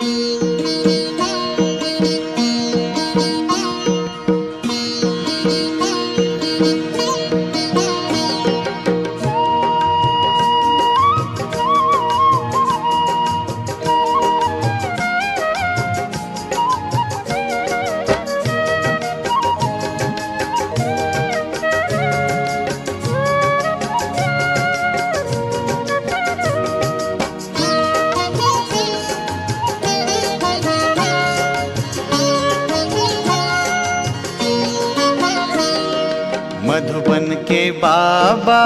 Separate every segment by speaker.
Speaker 1: मधुबन के बाबा,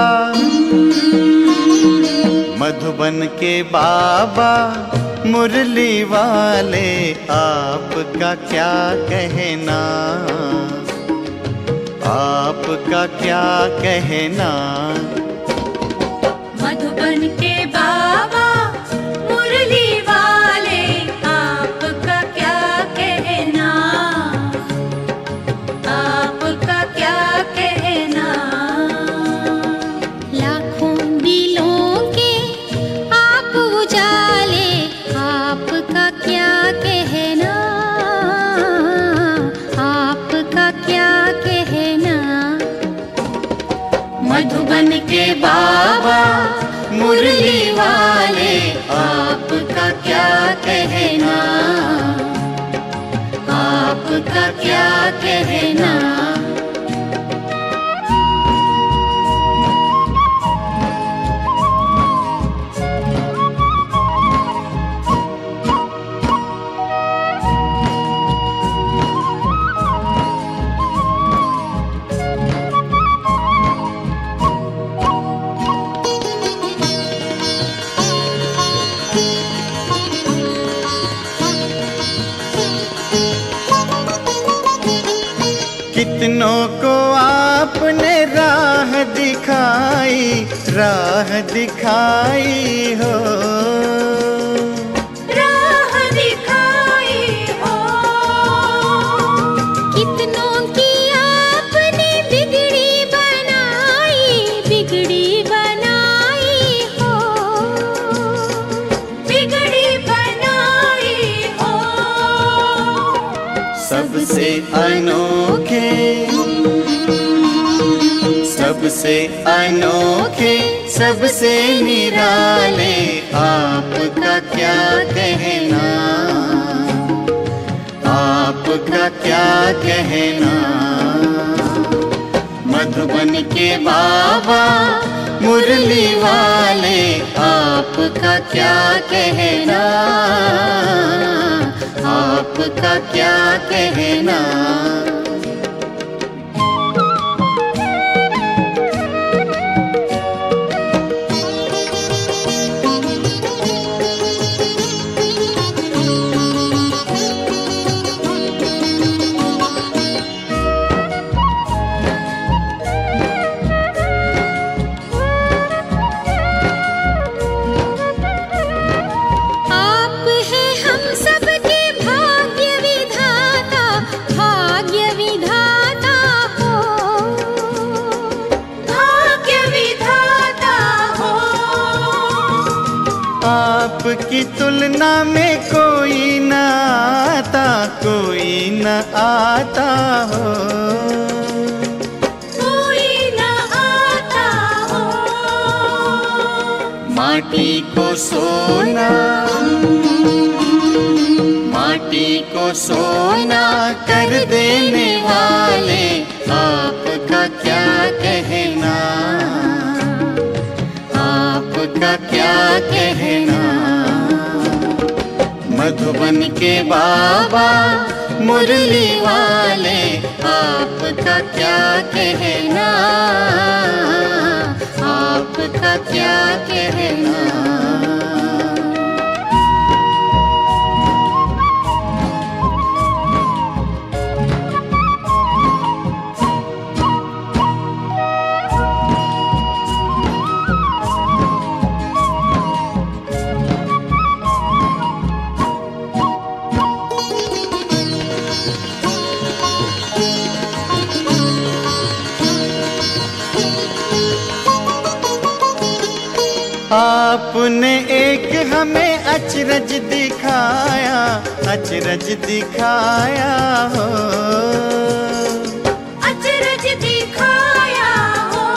Speaker 1: मधुबन के बाबा मुरली वाले, आपका क्या कहना, आपका क्या कहना।
Speaker 2: मधुबन के बाबा मुरली वाले, आपका क्या कहना, आपका क्या कहना।
Speaker 3: लाखों दिलों के आप उजाले, आपका क्या कहना, आपका क्या कहना।
Speaker 1: मधुबन के बाबा मुरली वाले, आपका क्या कहना, आपका क्या कहना। कितनों को आपने राह दिखाई, राह दिखाई हो,
Speaker 2: राह दिखाई हो।
Speaker 3: कितनों की आपने बिगड़ी बनाई, बिगड़ी बनाई हो,
Speaker 2: बिगड़ी बनाई हो।
Speaker 1: सबसे अनोखे, सबसे अनोखे, सबसे निराले, आपका क्या कहना, आपका क्या कहना। मधुबन के बाबा मुरली वाले, आपका क्या कहना, आपका क्या कहना।
Speaker 3: आप हैं हम सबके भाग्य विधाता, भाग्य विधाता हो,
Speaker 2: भाग्य विधाता हो।
Speaker 1: आपकी तुलना में कोई न आता, कोई न आता हो,
Speaker 2: कोई न आता हो।
Speaker 1: माटी को सोना, माटी को सोना कर देने वाले, आपका क्या कहना, आपका क्या कहना। मधुबन के बाबा मुरली वाले, आपका क्या कहना, आपका क्या कहना। आप आपने एक हमें अचरज दिखाया, अचरज दिखाया हो।
Speaker 2: अचरज दिखाया हो।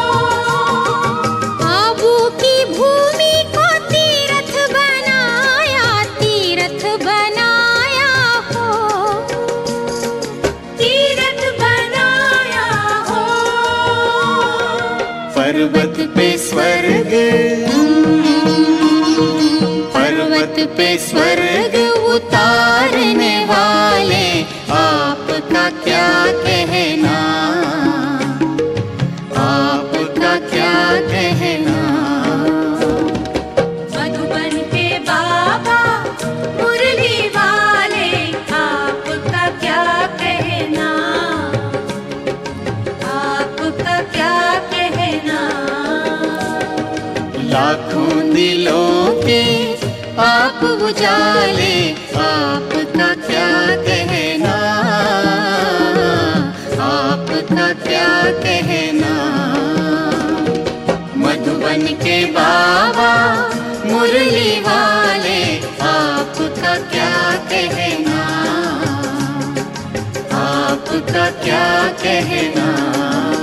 Speaker 3: आबू की भूमि को तीर्थ बनाया, तीर्थ बनाया हो।
Speaker 2: तीर्थ बनाया हो।
Speaker 1: पर्वत पे स्वर्ग, पर्वत पे स्वर्ग उतारने वाले आपका क्या कहना, आपका क्या कहना।
Speaker 2: मधुबन के बाबा मुरली वाले आपका क्या कहना, आपका क्या कहना।
Speaker 1: लाखों दिलों के आप उजाले, आपका क्या कहना, आपका क्या कहना। मधुबन के बाबा मुरली वाले आपका क्या कहना, आपका क्या कहना।